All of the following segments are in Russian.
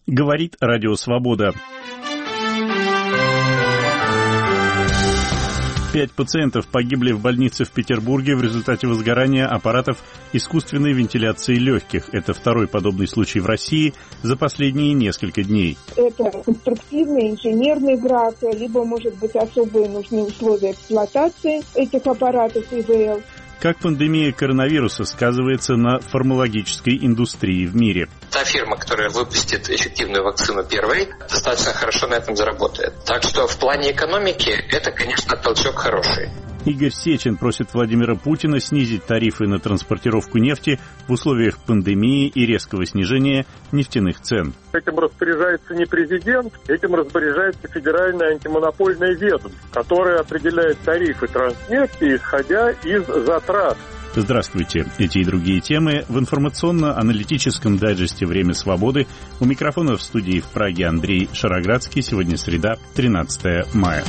Говорит Радио Свобода. 5 пациентов погибли в больнице в Петербурге в результате возгорания аппаратов искусственной вентиляции легких. Это второй подобный случай в России за последние несколько дней. Это конструктивный инженерный брак, либо, может быть, особые нужны условия эксплуатации этих аппаратов ИВЛ. Как пандемия коронавируса сказывается на фармакологической индустрии в мире? Та фирма, которая выпустит эффективную вакцину первой, достаточно хорошо на этом заработает. Так что в плане экономики это, конечно, толчок хороший. Игорь Сечин просит Владимира Путина снизить тарифы на транспортировку нефти в условиях пандемии и резкого снижения нефтяных цен. Этим распоряжается не президент, этим распоряжается Федеральное антимонопольное ведомство, которое определяет тарифы транснефти, исходя из затрат. Здравствуйте. Эти и другие темы в информационно-аналитическом дайджесте «Время свободы». У микрофона в студии в Праге Андрей Шароградский. Сегодня среда, 13 мая.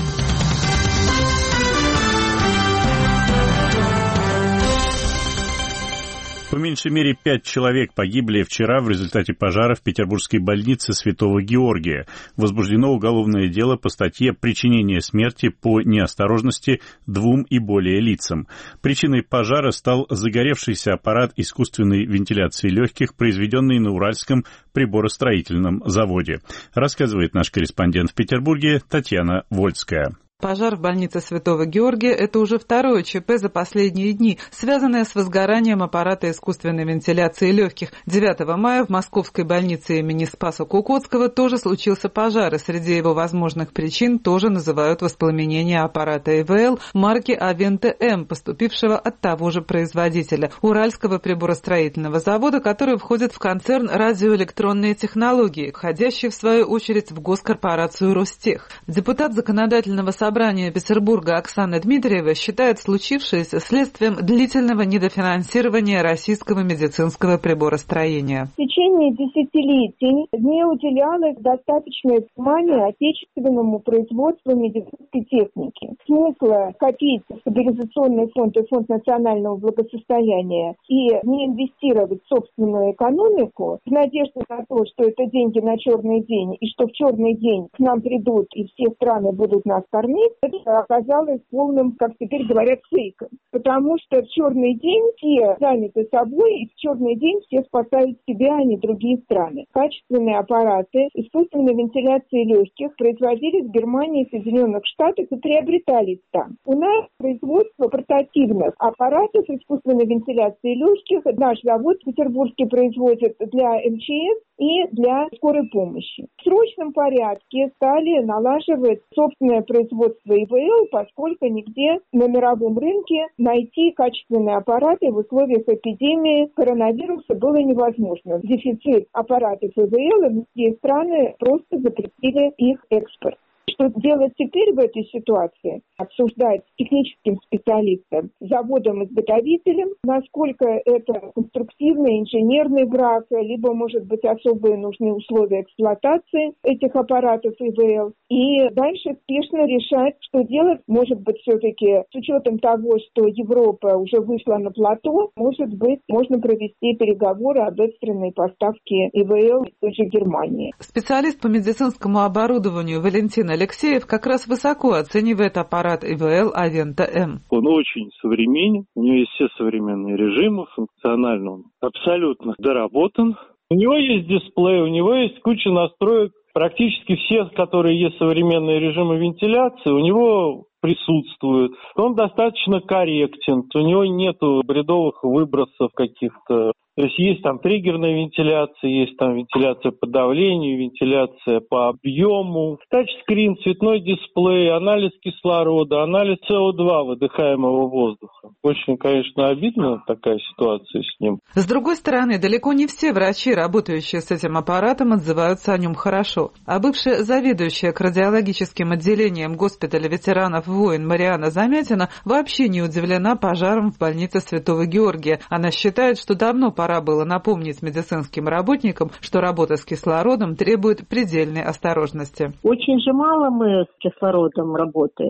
По меньшей мере 5 человек погибли вчера в результате пожара в петербургской больнице Святого Георгия. Возбуждено уголовное дело по статье «Причинение смерти по неосторожности 2 и более лицам». Причиной пожара стал загоревшийся аппарат искусственной вентиляции легких, произведенный на Уральском приборостроительном заводе. Рассказывает наш корреспондент в Петербурге Татьяна Вольская. Пожар в больнице Святого Георгия – это уже второе ЧП за последние дни, связанное с возгоранием аппарата искусственной вентиляции легких. 9 мая в московской больнице имени Спаса Кукоцкого тоже случился пожар, и среди его возможных причин тоже называют воспламенение аппарата ИВЛ марки Авента М, поступившего от того же производителя – Уральского приборостроительного завода, который входит в концерн радиоэлектронные технологии, входящий в свою очередь в госкорпорацию Ростех. Депутат законодательного собрания Петербурга Оксана Дмитриева считает случившееся следствием длительного недофинансирования российского медицинского приборостроения. В течение десятилетий не уделялось достаточное внимание отечественному производству медицинской техники. Смысла копить стабилизационный фонд и фонд национального благосостояния и не инвестировать в собственную экономику в надежде на то, что это деньги на черный день, и что в черный день к нам придут и все страны будут нас кормить, это оказалось полным, как теперь говорят, фейком. Потому что в черный день все заняты собой, и в черный день все спасают себя, а не другие страны. Качественные аппараты искусственной вентиляции легких производились в Германии и Соединенных Штатах и приобретались там. У нас производство портативных аппаратов искусственной вентиляции легких наш завод в Петербурге производит для МЧС и для скорой помощи. В срочном порядке стали налаживать собственное производство ИВЛ, поскольку нигде на мировом рынке найти качественные аппараты в условиях эпидемии коронавируса было невозможно. Дефицит аппаратов ИВЛ, и многие страны просто запретили их экспорт. Что делать теперь в этой ситуации? Обсуждать с техническим специалистом, заводом-изготовителем, насколько это конструктивный инженерный брак, либо, может быть, особые нужны условия эксплуатации этих аппаратов ИВЛ. И дальше спешно решать, что делать. Может быть, все-таки с учетом того, что Европа уже вышла на плато, может быть, можно провести переговоры об экстренной поставке ИВЛ из той же Германии. Специалист по медицинскому оборудованию Валентин Алексеев как раз высоко оценивает аппарат ИВЛ Авента М. Он очень современен, у него есть все современные режимы, функционально он абсолютно доработан. У него есть дисплей, у него есть куча настроек, практически все, которые есть современные режимы вентиляции, у него присутствуют. Он достаточно корректен, у него нету бредовых выбросов каких-то. То есть там триггерная вентиляция, есть там вентиляция по давлению, вентиляция по объему, тачскрин, цветной дисплей, анализ кислорода, анализ СО2 выдыхаемого воздуха. Очень, конечно, обидно такая ситуация с ним. С другой стороны, далеко не все врачи, работающие с этим аппаратом, отзываются о нем хорошо. А бывшая заведующая кардиологическим отделением госпиталя ветеранов войн Мариана Замятина вообще не удивлена пожаром в больнице Святого Георгия. Она считает, что давно пора было напомнить медицинским работникам, что работа с кислородом требует предельной осторожности. Очень же мало мы с кислородом работаем.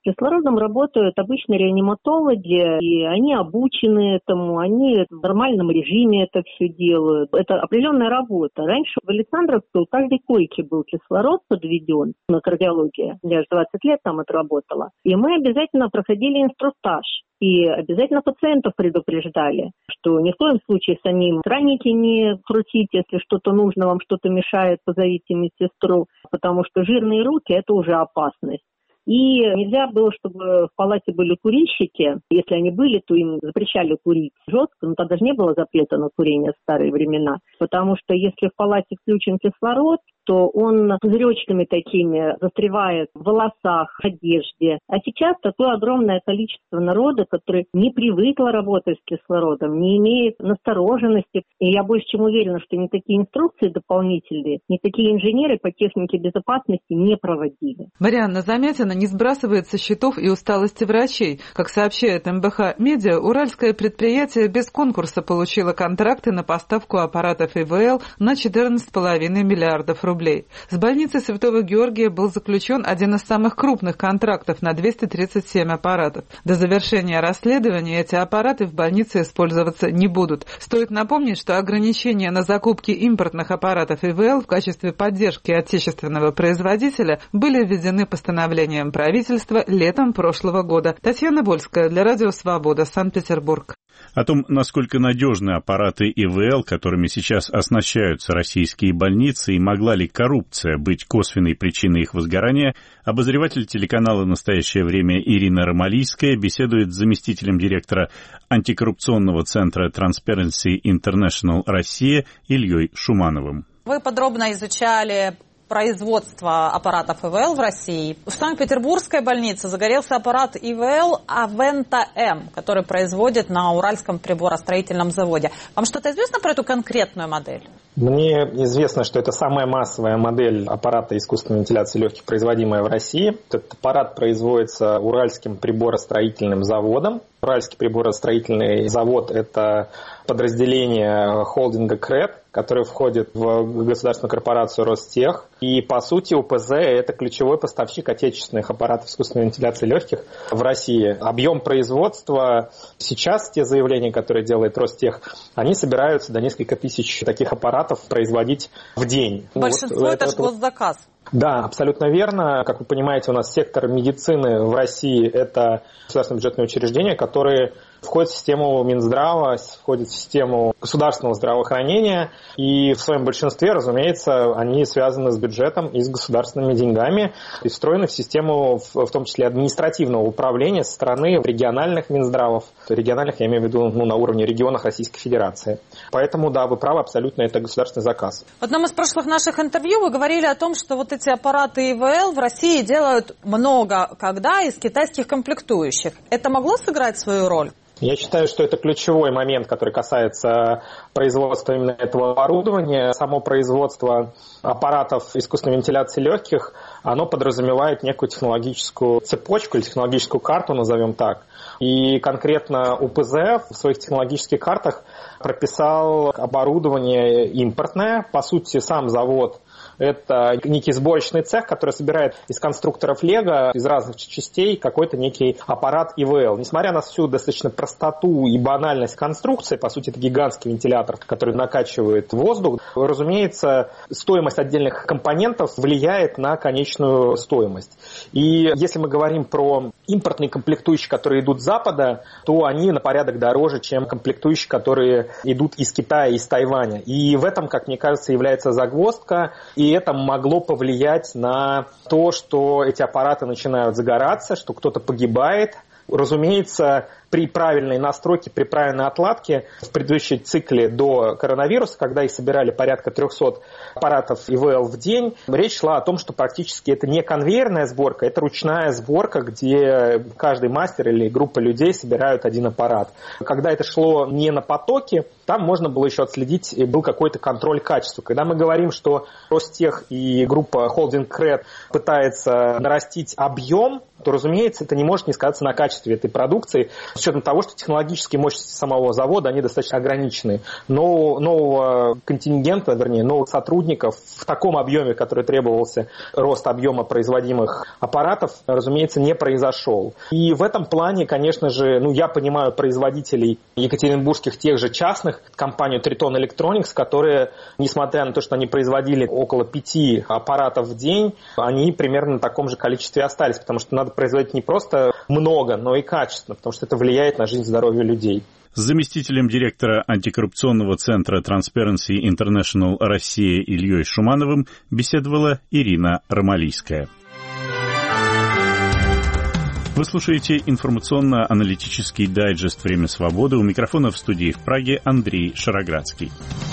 С кислородом работают обычно реаниматологи, и они обучены этому, они в нормальном режиме это все делают. Это определенная работа. Раньше в Александровской у каждой койки был кислород подведен на кардиологии. Я же 20 лет там отработала. И мы обязательно проходили инструктаж. И обязательно пациентов предупреждали, что ни в коем случае самим краники не крутить, если что-то нужно, вам что-то мешает, позовите медсестру, потому что жирные руки – это уже опасность. И нельзя было, чтобы в палате были курильщики. Если они были, то им запрещали курить жестко. Но тогда же не было запрета на курение в старые времена. Потому что если в палате включен кислород, то он пузыречками такими застревает в волосах, в одежде. А сейчас такое огромное количество народа, которое не привыкло работать с кислородом, не имеет настороженности. И я больше чем уверена, что никакие инструкции дополнительные, никакие инженеры по технике безопасности не проводили. Марианна Замятина не сбрасывает со счетов и усталости врачей. Как сообщает МБХ Медиа, уральское предприятие без конкурса получило контракты на поставку аппаратов ИВЛ на 14,5 миллиардов рублей. С больницей Святого Георгия был заключен один из самых крупных контрактов на 237 аппаратов. До завершения расследования эти аппараты в больнице использоваться не будут. Стоит напомнить, что ограничения на закупки импортных аппаратов ИВЛ в качестве поддержки отечественного производителя были введены постановлением правительства летом прошлого года. Татьяна Вольская для Радио Свобода, Санкт-Петербург. О том, насколько надежны аппараты ИВЛ, которыми сейчас оснащаются российские больницы, и могла ли коррупция быть косвенной причиной их возгорания, обозреватель телеканала «Настоящее время» Ирина Ромалийская беседует с заместителем директора антикоррупционного центра Transparency International Россия Ильей Шумановым. Вы подробно изучали производства аппаратов ИВЛ в России. В Санкт-Петербургской больнице загорелся аппарат ИВЛ Авента-М, который производит на Уральском приборостроительном заводе. Вам что-то известно про эту конкретную модель? Мне известно, что это самая массовая модель аппарата искусственной вентиляции легких, производимая в России. Этот аппарат производится Уральским приборостроительным заводом. Уральский приборостроительный завод – это подразделение холдинга КРЭД, который входит в государственную корпорацию Ростех. И, по сути, УПЗ – это ключевой поставщик отечественных аппаратов искусственной вентиляции легких в России. Объем производства сейчас, те заявления, которые делает Ростех, они собираются до нескольких тысяч таких аппаратов производить в день. Большинство это же госзаказ. Да, абсолютно верно. Как вы понимаете, у нас сектор медицины в России – это государственные бюджетные учреждения, которые входят в систему Минздрава, входят в систему государственного здравоохранения. И в своем большинстве, разумеется, они связаны с бюджетом и с государственными деньгами и встроены в систему, в том числе административного управления со стороны региональных Минздравов. Региональных, я имею в виду, на уровне регионов Российской Федерации. Поэтому, да, вы правы, абсолютно, это государственный заказ. В одном из прошлых наших интервью вы говорили о том, что вот эти аппараты ИВЛ в России делают много когда из китайских комплектующих. Это могло сыграть свою роль? Я считаю, что это ключевой момент, который касается производства именно этого оборудования. Само производство аппаратов искусственной вентиляции легких, оно подразумевает некую технологическую цепочку или технологическую карту, назовем так. И конкретно УПЗ в своих технологических картах прописал оборудование импортное. По сути, сам завод – это некий сборочный цех, который собирает из конструкторов Лего, из разных частей какой-то некий аппарат ИВЛ. Несмотря на всю достаточно простоту и банальность конструкции, по сути, это гигантский вентилятор, который накачивает воздух, разумеется, стоимость отдельных компонентов влияет на конечную стоимость. И если мы говорим про импортные комплектующие, которые идут с Запада, то они на порядок дороже, чем комплектующие, которые идут из Китая, из Тайваня. И в этом, как мне кажется, является загвоздка. И это могло повлиять на то, что эти аппараты начинают загораться, что кто-то погибает. Разумеется, при правильной настройке, при правильной отладке в предыдущем цикле до коронавируса, когда их собирали порядка 300 аппаратов ИВЛ в день, речь шла о том, что практически это не конвейерная сборка, это ручная сборка, где каждый мастер или группа людей собирают один аппарат. Когда это шло не на потоке, там можно было еще отследить, был какой-то контроль качества. Когда мы говорим, что Ростех и группа Холдинг КРЭД пытается нарастить объем то, разумеется, это не может не сказаться на качестве этой продукции, с учетом того, что технологические мощности самого завода, они достаточно ограничены. Но нового контингента, вернее, новых сотрудников в таком объеме, который требовался, рост объема производимых аппаратов, разумеется, не произошел. И в этом плане, конечно же, я понимаю производителей екатеринбургских тех же частных, компанию Triton Electronics, которые, несмотря на то, что они производили около 5 аппаратов в день, они примерно на таком же количестве остались, потому что надо производить не просто много, но и качественно, потому что это влияет на жизнь и здоровье людей. С заместителем директора антикоррупционного центра Transparency International Россия Ильей Шумановым беседовала Ирина Ромалийская. Вы слушаете информационно-аналитический дайджест «Время свободы». У микрофона в студии в Праге Андрей Шароградский.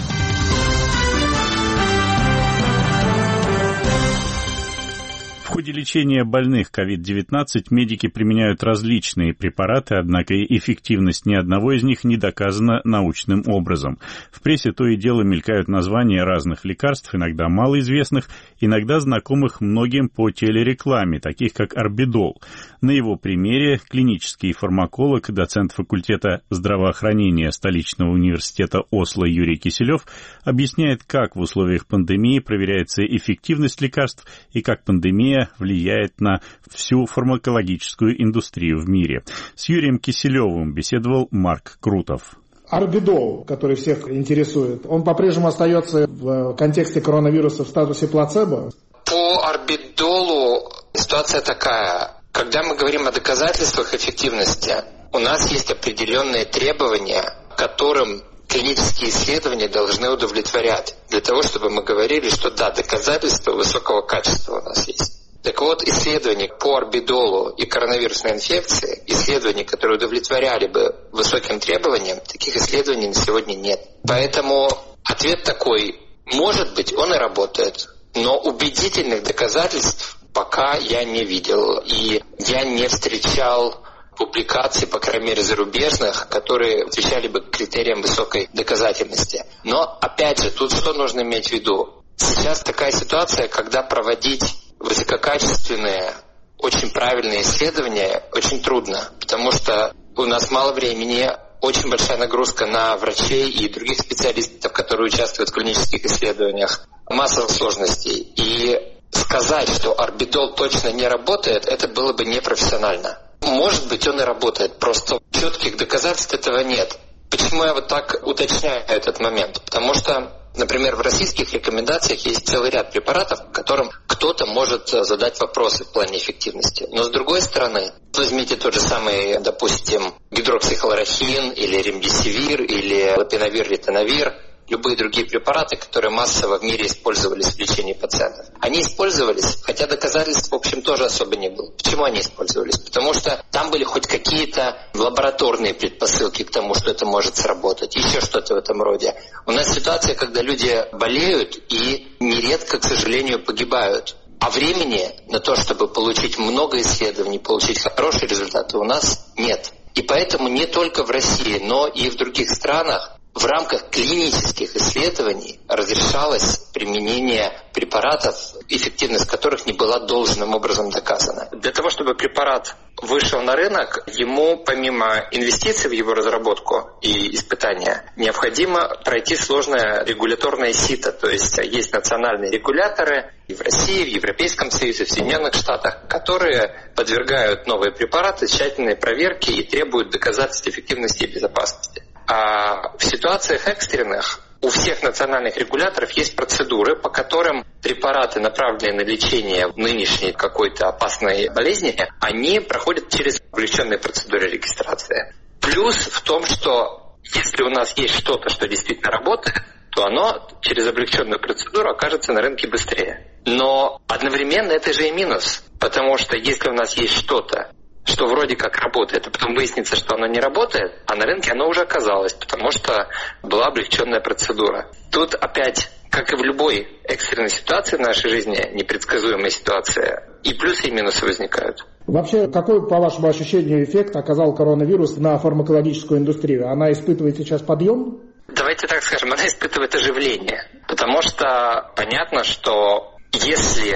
В ходе лечения больных COVID-19 медики применяют различные препараты, однако и эффективность ни одного из них не доказана научным образом. В прессе то и дело мелькают названия разных лекарств, иногда малоизвестных, иногда знакомых многим по телерекламе, таких как орбидол. На его примере клинический фармаколог, доцент факультета здравоохранения столичного университета Осло Юрий Киселев объясняет, как в условиях пандемии проверяется эффективность лекарств и как пандемия влияет на всю фармакологическую индустрию в мире. С Юрием Киселевым беседовал Марк Крутов. Орбидол, который всех интересует, он по-прежнему остается в контексте коронавируса в статусе плацебо? По орбидолу ситуация такая. Когда мы говорим о доказательствах эффективности, у нас есть определенные требования, которым клинические исследования должны удовлетворять, для того, чтобы мы говорили, что да, доказательства высокого качества у нас есть. Так вот, исследований по орбидолу и коронавирусной инфекции, исследований, которые удовлетворяли бы высоким требованиям, таких исследований на сегодня нет. Поэтому ответ такой: может быть, он и работает, но убедительных доказательств пока я не видел. И я не встречал публикаций, по крайней мере, зарубежных, которые отвечали бы критериям высокой доказательности. Но, опять же, тут что нужно иметь в виду? Сейчас такая ситуация, когда проводить высококачественные, очень правильные исследования очень трудно, потому что у нас мало времени, очень большая нагрузка на врачей и других специалистов, которые участвуют в клинических исследованиях, масса сложностей. И сказать, что орбидол точно не работает, это было бы непрофессионально. Может быть, он и работает, просто четких доказательств этого нет. Почему я вот так уточняю этот момент? Потому что, например, в российских рекомендациях есть целый ряд препаратов, которым кто-то может задать вопросы в плане эффективности. Но с другой стороны, возьмите тот же самый, допустим, гидроксихлорохин или ремдисивир или лопинавир-ритонавир, любые другие препараты, которые массово в мире использовались в лечении пациентов. Они использовались, хотя доказательств, в общем, тоже особо не было. Почему они использовались? Потому что там были хоть какие-то лабораторные предпосылки к тому, что это может сработать, еще что-то в этом роде. У нас ситуация, когда люди болеют и нередко, к сожалению, погибают. А времени на то, чтобы получить много исследований, получить хорошие результаты, у нас нет. И поэтому не только в России, но и в других странах в рамках клинических исследований разрешалось применение препаратов, эффективность которых не была должным образом доказана. Для того, чтобы препарат вышел на рынок, ему помимо инвестиций в его разработку и испытания, необходимо пройти сложное регуляторное сито. То есть есть национальные регуляторы и в России, в Европейском Союзе, в Соединенных Штатах, которые подвергают новые препараты тщательной проверке и требуют доказательств эффективности и безопасности. А в ситуациях экстренных у всех национальных регуляторов есть процедуры, по которым препараты, направленные на лечение нынешней какой-то опасной болезни, они проходят через облегченные процедуры регистрации. Плюс в том, что если у нас есть что-то, что действительно работает, то оно через облегченную процедуру окажется на рынке быстрее. Но одновременно это же и минус, потому что если у нас есть что-то, что вроде как работает, а потом выяснится, что оно не работает, а на рынке оно уже оказалось, потому что была облегченная процедура. Тут опять, как и в любой экстренной ситуации в нашей жизни, непредсказуемая ситуация, и плюсы, и минусы возникают. Вообще, какой, по вашему ощущению, эффект оказал коронавирус на фармакологическую индустрию? Она испытывает сейчас подъем? Давайте так скажем, она испытывает оживление, потому что понятно, что если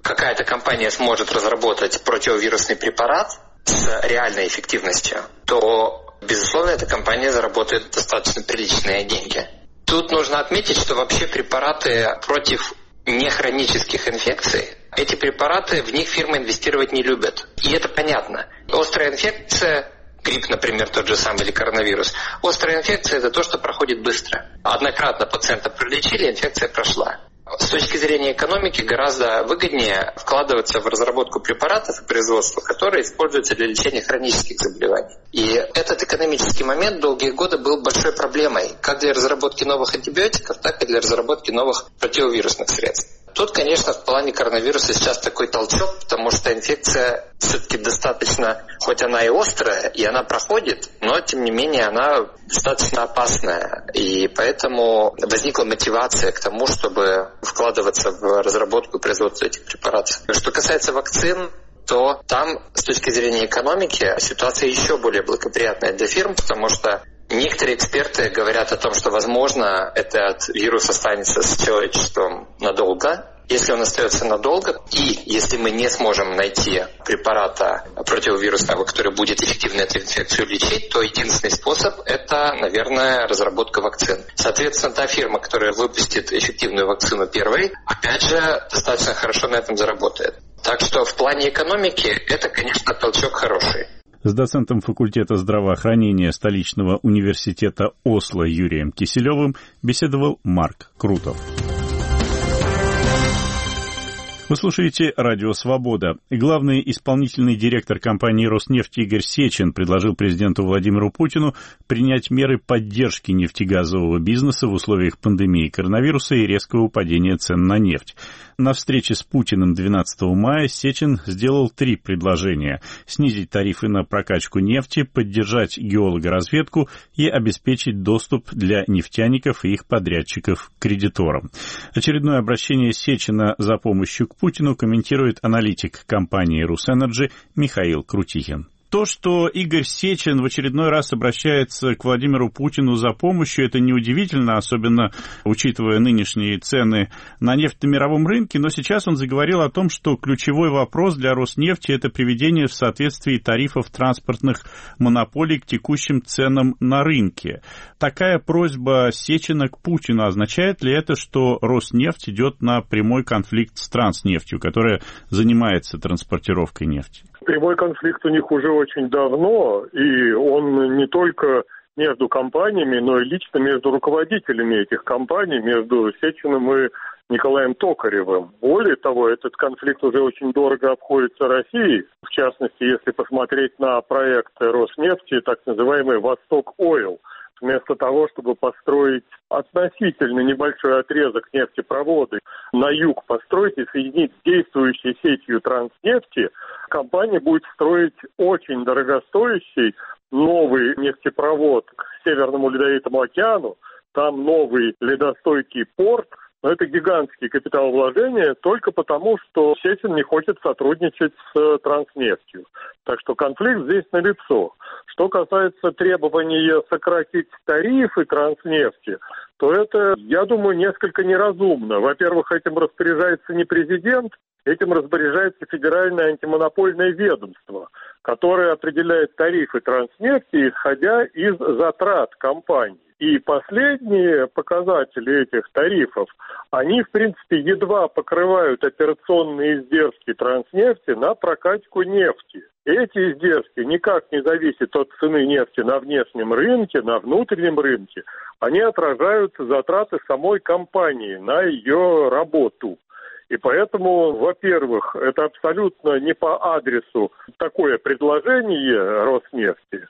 какая-то компания сможет разработать противовирусный препарат с реальной эффективностью, то, безусловно, эта компания заработает достаточно приличные деньги. Тут нужно отметить, что вообще препараты против нехронических инфекций, эти препараты, в них фирмы инвестировать не любят. И это понятно. Острая инфекция, грипп, например, тот же самый, или коронавирус. Острая инфекция – это то, что проходит быстро. Однократно пациента пролечили, инфекция прошла. С точки зрения экономики гораздо выгоднее вкладываться в разработку препаратов и производство, которые используются для лечения хронических заболеваний. И этот экономический момент долгие годы был большой проблемой как для разработки новых антибиотиков, так и для разработки новых противовирусных средств. Тут, конечно, в плане коронавируса сейчас такой толчок, потому что инфекция все-таки достаточно, хоть она и острая, и она проходит, но, тем не менее, она достаточно опасная. И поэтому возникла мотивация к тому, чтобы вкладываться в разработку и производство этих препаратов. Что касается вакцин, то там, с точки зрения экономики, ситуация еще более благоприятная для фирм, потому что некоторые эксперты говорят о том, что, возможно, этот вирус останется с человечеством надолго. Если он остается надолго, и если мы не сможем найти препарата противовирусного, который будет эффективно эту инфекцию лечить, то единственный способ – это, наверное, разработка вакцин. Соответственно, та фирма, которая выпустит эффективную вакцину первой, опять же, достаточно хорошо на этом заработает. Так что в плане экономики это, конечно, толчок хороший. С доцентом факультета здравоохранения столичного университета Осло Юрием Киселевым беседовал Марк Крутов. Вы слушаете «Радио Свобода». Главный исполнительный директор компании «Роснефть» Игорь Сечин предложил президенту Владимиру Путину принять меры поддержки нефтегазового бизнеса в условиях пандемии коронавируса и резкого падения цен на нефть. На встрече с Путиным 12 мая Сечин сделал 3 предложения: снизить тарифы на прокачку нефти, поддержать геологоразведку и обеспечить доступ для нефтяников и их подрядчиков к кредиторам. Очередное обращение Сечина за помощью к Путину комментирует аналитик компании «Русэнерджи» Михаил Крутихин. То, что Игорь Сечин в очередной раз обращается к Владимиру Путину за помощью, это неудивительно, особенно учитывая нынешние цены на нефть на мировом рынке, но сейчас он заговорил о том, что ключевой вопрос для Роснефти – это приведение в соответствии тарифов транспортных монополий к текущим ценам на рынке. Такая просьба Сечина к Путину, означает ли это, что Роснефть идет на прямой конфликт с Транснефтью, которая занимается транспортировкой нефти? Прямой конфликт у них уже очень давно, и он не только между компаниями, но и лично между руководителями этих компаний, между Сечиным и Николаем Токаревым. Более того, этот конфликт уже очень дорого обходится России. В частности, если посмотреть на проекты Роснефти, так называемый «Восток-Ойл», вместо того, чтобы построить относительно небольшой отрезок нефтепровода на юг, построить и соединить с действующей сетью Транснефти, компания будет строить очень дорогостоящий новый нефтепровод к Северному Ледовитому океану. Там новый ледостойкий порт. Но это гигантские капиталовложения только потому, что Сечин не хочет сотрудничать с Транснефтью. Так что конфликт здесь налицо. Что касается требования сократить тарифы Транснефти, то это, я думаю, несколько неразумно. Во-первых, этим распоряжается не президент, этим распоряжается Федеральное антимонопольное ведомство, которое определяет тарифы Транснефти, исходя из затрат компании. И последние показатели этих тарифов, они, в принципе, едва покрывают операционные издержки Транснефти на прокачку нефти. Эти издержки никак не зависят от цены нефти на внешнем рынке, на внутреннем рынке. Они отражают затраты самой компании на ее работу. И поэтому, во-первых, это абсолютно не по адресу такое предложение Роснефти,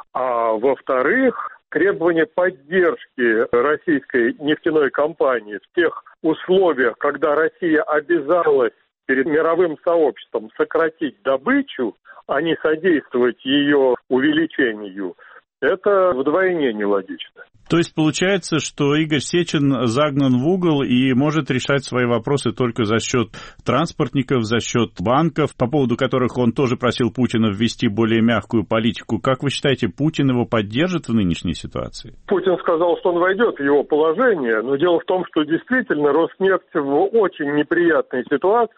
а во-вторых, требование поддержки российской нефтяной компании в тех условиях, когда Россия обязалась перед мировым сообществом сократить добычу, а не содействовать ее увеличению, это вдвойне нелогично. То есть получается, что Игорь Сечин загнан в угол и может решать свои вопросы только за счет транспортников, за счет банков, по поводу которых он тоже просил Путина ввести более мягкую политику. Как вы считаете, Путин его поддержит в нынешней ситуации? Путин сказал, что он войдет в его положение, но дело в том, что действительно Роснефть в очень неприятной ситуации.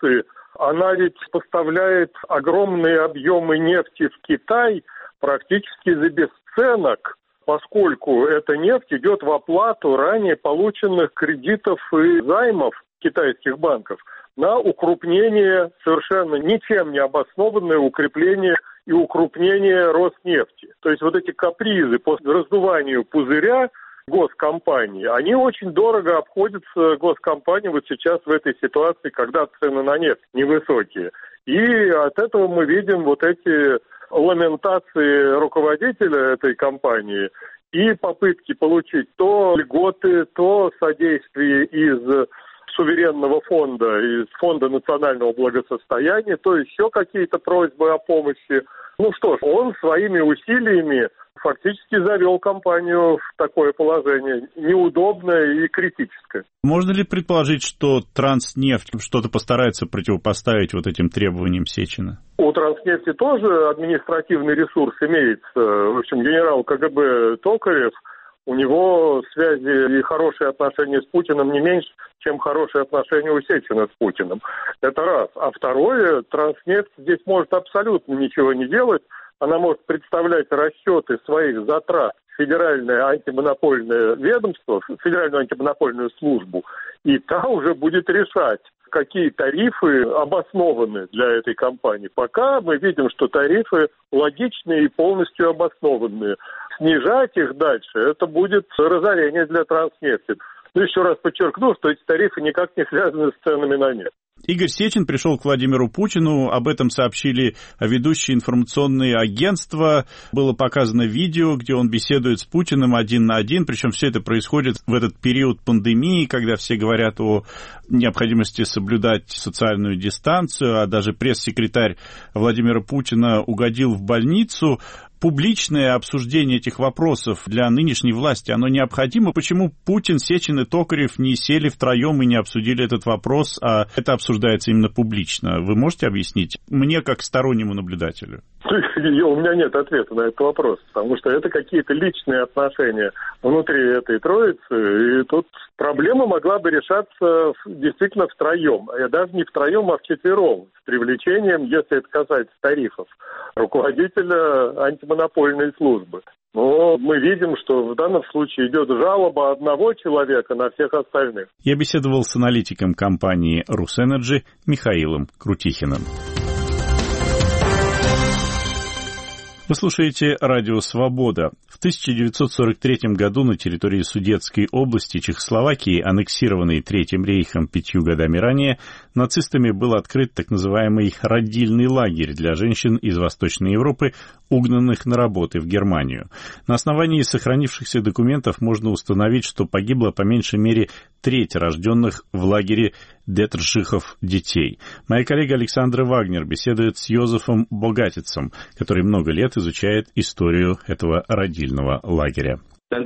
она ведь поставляет огромные объемы нефти в Китай практически за бесценок, поскольку эта нефть идет в оплату ранее полученных кредитов и займов китайских банков на укрупнение, совершенно ничем не обоснованное укрепление и укрупнение Роснефти. То есть вот эти капризы по раздуванию пузыря госкомпании, они очень дорого обходятся госкомпании вот сейчас в этой ситуации, когда цены на нефть невысокие. И от этого мы видим вот эти ламентации руководителя этой компании и попытки получить то льготы, то содействие из суверенного фонда, из Фонда национального благосостояния, то еще какие-то просьбы о помощи. Ну что ж, он своими усилиями фактически завел компанию в такое положение неудобное и критическое. Можно ли предположить, что Транснефть что-то постарается противопоставить вот этим требованиям Сечина? У Транснефти тоже административный ресурс имеется. В общем, генерал КГБ Токарев, у него связи и хорошие отношения с Путиным не меньше, чем хорошие отношения у Сечина с Путиным. Это раз. А второе, Транснефть здесь может абсолютно ничего не делать. Она может представлять расчеты своих затрат в Федеральное антимонопольное ведомство, Федеральную антимонопольную службу, и та уже будет решать, какие тарифы обоснованы для этой компании. Пока мы видим, что тарифы логичные и полностью обоснованные. Снижать их дальше, это будет разорение для Транснефти. Но еще раз подчеркну, что эти тарифы никак не связаны с ценами на нефть. Игорь Сечин пришел к Владимиру Путину, об этом сообщили ведущие информационные агентства. Было показано видео, где он беседует с Путиным один на один, причем все это происходит в этот период пандемии, когда все говорят о необходимости соблюдать социальную дистанцию, а даже пресс-секретарь Владимира Путина угодил в больницу. Публичное обсуждение этих вопросов для нынешней власти, оно необходимо? Почему Путин, Сечин и Токарев не сели втроем и не обсудили этот вопрос, а это обсуждается именно публично? Вы можете объяснить мне, как стороннему наблюдателю? У меня нет ответа на этот вопрос, потому что это какие-то личные отношения внутри этой троицы, и тут проблема могла бы решаться действительно втроем, даже не втроем, а вчетвером, с привлечением, если это касается тарифов, руководителя антимонопольной службы. Но мы видим, что в данном случае идет жалоба одного человека на всех остальных. Я беседовал с аналитиком компании «Русэнерджи» Михаилом Крутихиным. Вы слушаете «Радио Свобода». В 1943 году на территории Судетской области Чехословакии, аннексированной Третьим рейхом 5 годами ранее, нацистами был открыт так называемый родильный лагерь для женщин из Восточной Европы, угнанных на работы в Германию. На основании сохранившихся документов можно установить, что погибло по меньшей мере треть рожденных в лагере Деттершихов детей. Моя коллега Александра Вагнер беседует с Йозефом Богатицем, который много лет изучает историю этого родильного лагеря. На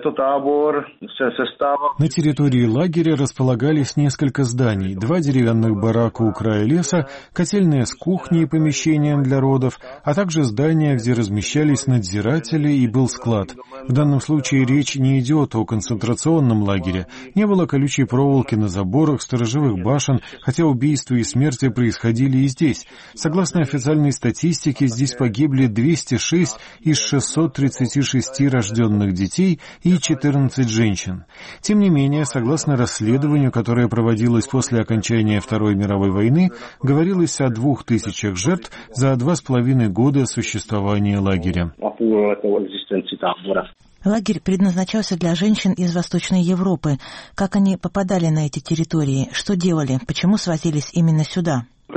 территории лагеря располагались несколько зданий, 2 деревянных барака у края леса, котельная с кухней и помещением для родов, а также здания, где размещались надзиратели и был склад. В данном случае речь не идет о концентрационном лагере. Не было колючей проволоки на заборах, сторожевых башен, хотя убийства и смерти происходили и здесь. Согласно официальной статистике, здесь погибли 206 из 636 рожденных детей и 14 женщин. Тем не менее, согласно расследованию, которое проводилось после окончания Второй мировой войны, говорилось о 2000 жертв за 2,5 года существования лагеря. Лагерь предназначался для женщин из Восточной Европы. Как они попадали на эти территории? Что делали? Почему свозились именно сюда? В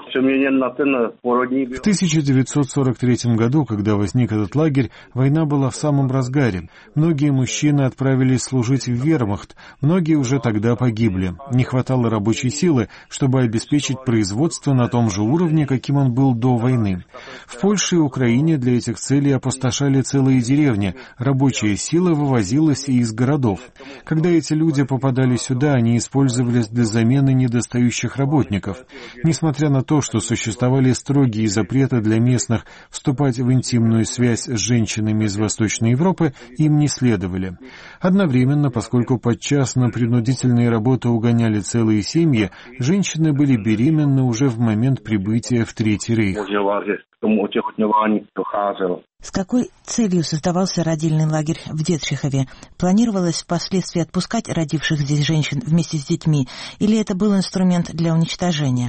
1943 году, когда возник этот лагерь, война была в самом разгаре. Многие мужчины отправились служить в вермахт, многие уже тогда погибли. Не хватало рабочей силы, чтобы обеспечить производство на том же уровне, каким он был до войны. В Польше и Украине для этих целей опустошали целые деревни, рабочая сила вывозилась и из городов. Когда эти люди попадали сюда, они использовались для замены недостающих работников. Несмотря несмотря на то, что существовали строгие запреты для местных вступать в интимную связь с женщинами из Восточной Европы, им не следовали. Одновременно, поскольку подчас на принудительные работы угоняли целые семьи, женщины были беременны уже в момент прибытия в Третий рейх. С какой целью создавался родильный лагерь в Детшихове? Планировалось впоследствии отпускать родивших здесь женщин вместе с детьми, или это был инструмент для уничтожения?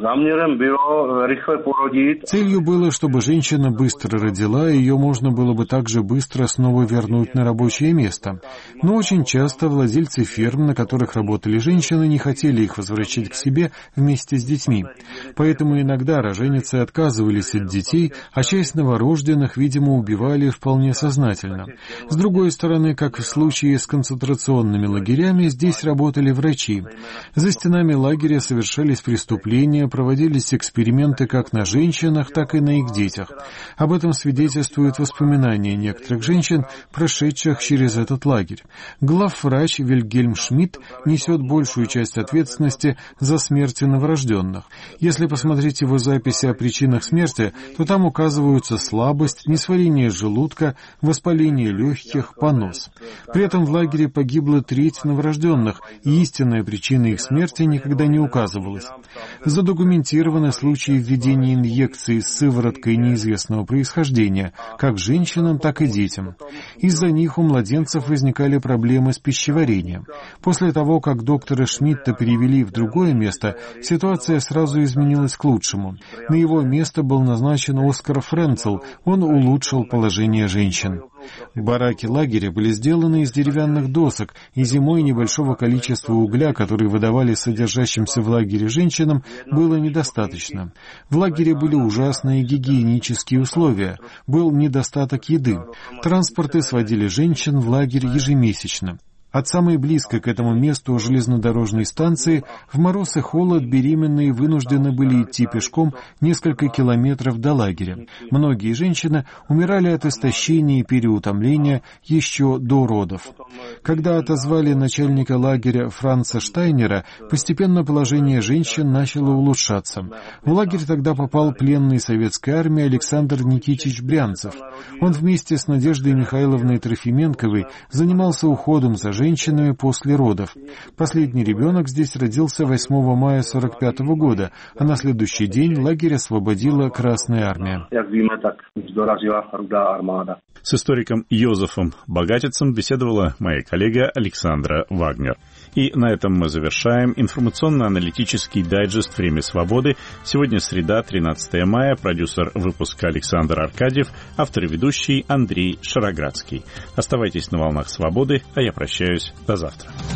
Целью было, чтобы женщина быстро родила, и ее можно было бы также быстро снова вернуть на рабочее место. Но очень часто владельцы ферм, на которых работали женщины, не хотели их возвращать к себе вместе с детьми. Поэтому иногда роженицы отказывались от детей, а часть новорожденных, видимо, убивали вполне сознательно. С другой стороны, как в случае с концентрационными лагерями, здесь работали врачи. За стенами лагеря совершались преступления, проводились эксперименты как на женщинах, так и на их детях. Об этом свидетельствуют воспоминания некоторых женщин, прошедших через этот лагерь. Главврач Вильгельм Шмидт несет большую часть ответственности за смерти новорожденных. Если посмотреть его записи о причинах смерти, то там указываются слабость, несварение желудка, воспаление легких, понос. При этом в лагере погибла треть новорожденных, и истинная причина их смерти никогда не указывалась. Задокументированы случаи введения инъекций с сывороткой неизвестного происхождения, как женщинам, так и детям. Из-за них у младенцев возникали проблемы с пищеварением. После того, как доктора Шмидта перевели в другое место, ситуация сразу изменилась к лучшему. На его место был назначен Оскар Френцел, он улучшил положение женщин. Бараки лагеря были сделаны из деревянных досок, и зимой небольшого количества угля, который выдавали содержащимся в лагере женщинам, было недостаточно. В лагере были ужасные гигиенические условия, был недостаток еды. Транспорты сводили женщин в лагерь ежемесячно. От самой близкой к этому месту железнодорожной станции в мороз и холод беременные вынуждены были идти пешком несколько километров до лагеря. Многие женщины умирали от истощения и переутомления еще до родов. Когда отозвали начальника лагеря Франца Штайнера, постепенно положение женщин начало улучшаться. В лагерь тогда попал пленный советской армии Александр Никитич Брянцев. Он вместе с Надеждой Михайловной Трофименковой занимался уходом за женщинами после родов. Последний ребенок здесь родился 8 мая 1945 года, а на следующий день лагерь освободила Красная армия. С историком Йозефом Богатицем беседовала моя коллега Александра Вагнер. И на этом мы завершаем информационно-аналитический дайджест «Время свободы». Сегодня среда, 13 мая, продюсер выпуска Александр Аркадьев, автор и ведущий Андрей Шароградский. Оставайтесь на волнах свободы, а я прощаюсь до завтра.